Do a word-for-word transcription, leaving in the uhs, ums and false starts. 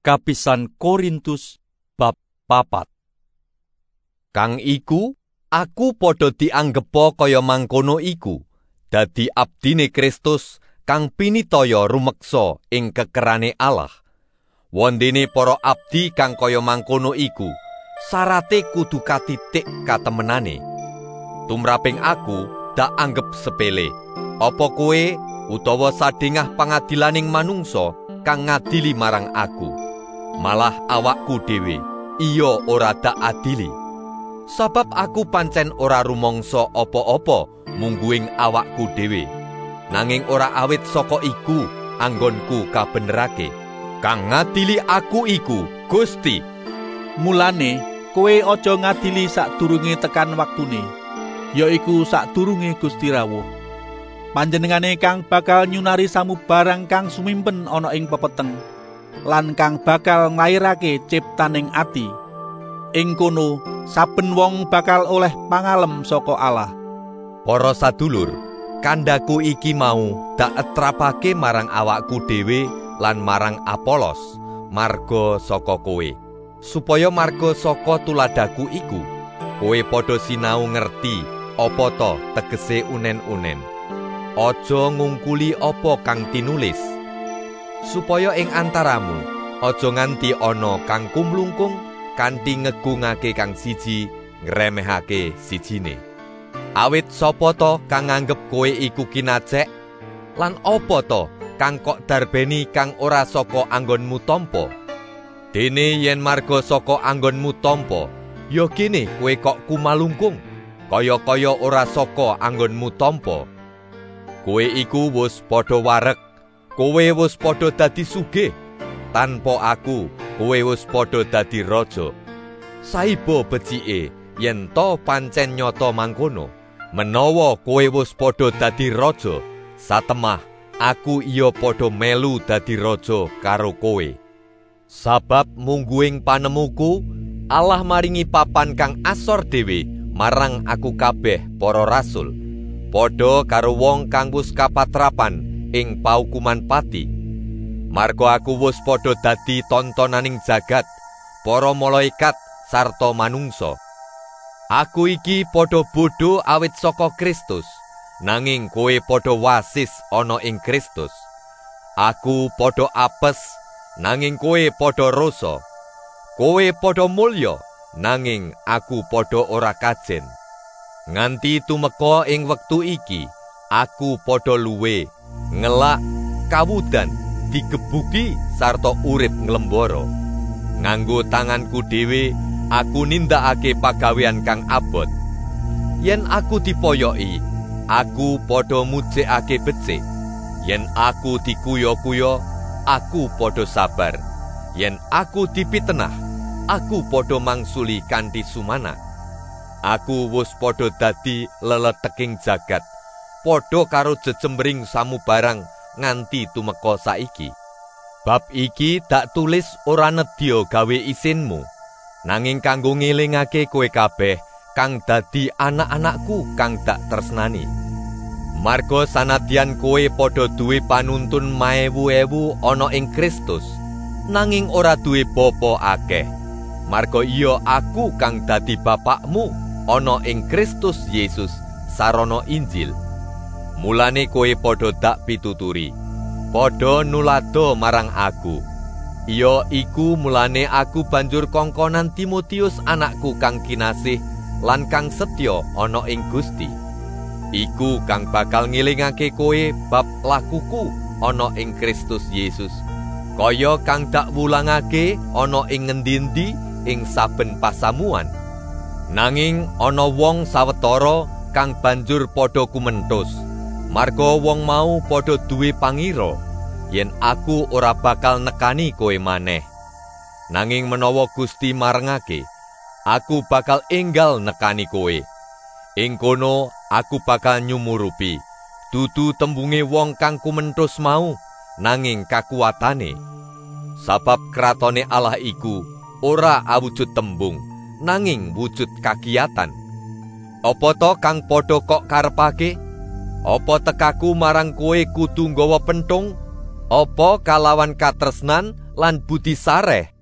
Kapisan Korintus bab papat. Kang iku aku padha dianggepa kaya mangkono iku, dadi abdine Kristus kang pinitaya rumeksa ing kekerane Allah. Wondene para abdi kang kaya mangkono iku, sarate kudu katitik katemenane. Tumraping aku dak anggep sepele, apa kowe utawa sadengah pangadilaning manungsa kang ngadili marang aku. Malah awakku dhewe iya ora dak adili. Sabab aku pancen ora rumangsa apa-apa mungguing awakku dhewe. Nanging ora awit saka iku anggonku kabenerake. Kang ngadili aku iku Gusti. Mulane kowe aja ngadili sadurunge tekan waktune, yaiku sadurunge Gusti rawuh. Panjenengane kang bakal nyunari samubarang kang sumimpen ana ing pepeteng, lan kang bakal nglairake ciptaning ati. Ing kono saben wong bakal oleh pangalem saka Allah. Para sadulur, kandhaku iki mau dak etrapake marang awakku dhewe lan marang Apolos, marga saka kowe, supaya marga saka tuladaku iku kowe padha sinau ngerti apa ta tegese unen-unen. Aja ngungkuli apa kang tinulis, supaya ing antaramu aja nganti ana kang kumlungkung kanthi ngegungake kang siji ngremehake sijine. Awit sapa to kang nganggep kowe iku kinacek, lan apa to kang kok darbeni kang ora saka anggonmu tampa? Dene yen marga saka anggonmu tampa, ya kene kowe kok kumalungkung, kaya-kaya ora saka anggonmu tampa. Kowe iku wis padha wareg, kowe wis padha dadi sugih. Tanpa aku, kowe wis padha dadi raja. Saiba becike yen to pancen nyata mangkono, menawa kowe wis padha dadi raja, satemah aku iya padha melu dadi raja karo kowe. Sabab mungguing panemuku, Allah maringi papan kang asor dhewe marang aku kabeh para rasul, padha karo wong kang wis kapatrapan ing paukuman pati. Marga aku wis padha dadi tontonaning jagat, para malaikat sarta manungsa. Aku iki padha bodho awit saka Kristus, nanging kowe padha wasis ana ing Kristus. Aku padha apes, nanging kowe padha rasa. Kowe padha mulya, nanging aku padha ora kajen. Nganti tumeka ing wektu iki, aku padha luwe, ngelak, kawudan, digebuki sarta urip nglembara. Nganggo tanganku dhewe aku nindakake pagawean kang abot. Yen aku dipoyoki, aku padha mujekake becik. Yen aku dikuya-kuya, aku padha sabar. Yen aku dipitenah, aku padha mangsuli kanthi sumana. Aku wis padha dadi leleteking jagat, padha karo jejembring samubarang nganti tumeka saiki. Bab iki dak tulis ora nedya gawe isinmu, nanging kanggo ngelingake kowe kabeh kang dadi anak-anakku kang dak tresnani. Marga sanadyan kowe padha duwe panuntun maewu-ewu ana ing Kristus, nanging ora duwe bapa akeh. Marga iya aku kang dadi bapakmu ana ing Kristus Yesus sarana Injil. Mulane kowe padha dak pituturi, padha nulada marang aku. Iya iku mulane aku banjur kongkonan Timotius anakku kang kinasih lan kang setya ana ing Gusti. Iku kang bakal ngilingake kowe bab lakuku ana ing Kristus Yesus, kaya kang dak wulangake ana ing ngendi-endi ing saben pasamuan. Nanging ana wong sawetara kang banjur padha kumenthus, marga wong mau padha duwe pangira yen aku ora bakal nekani kowe maneh. Nanging menawa Gusti marengake, aku bakal enggal nekani kowe. Ing kono aku bakal nyumurupi, dudu tembunge wong kang kumenthus mau, nanging kakuwatane. Sabab kratone Allah iku ora awujud tembung, nanging wujud kakiyatan. Apa to kang padha kok karepake? Apa tekaku marang kowe kudu nggawa penthung? Apa kalawan katresnan lan budi sareh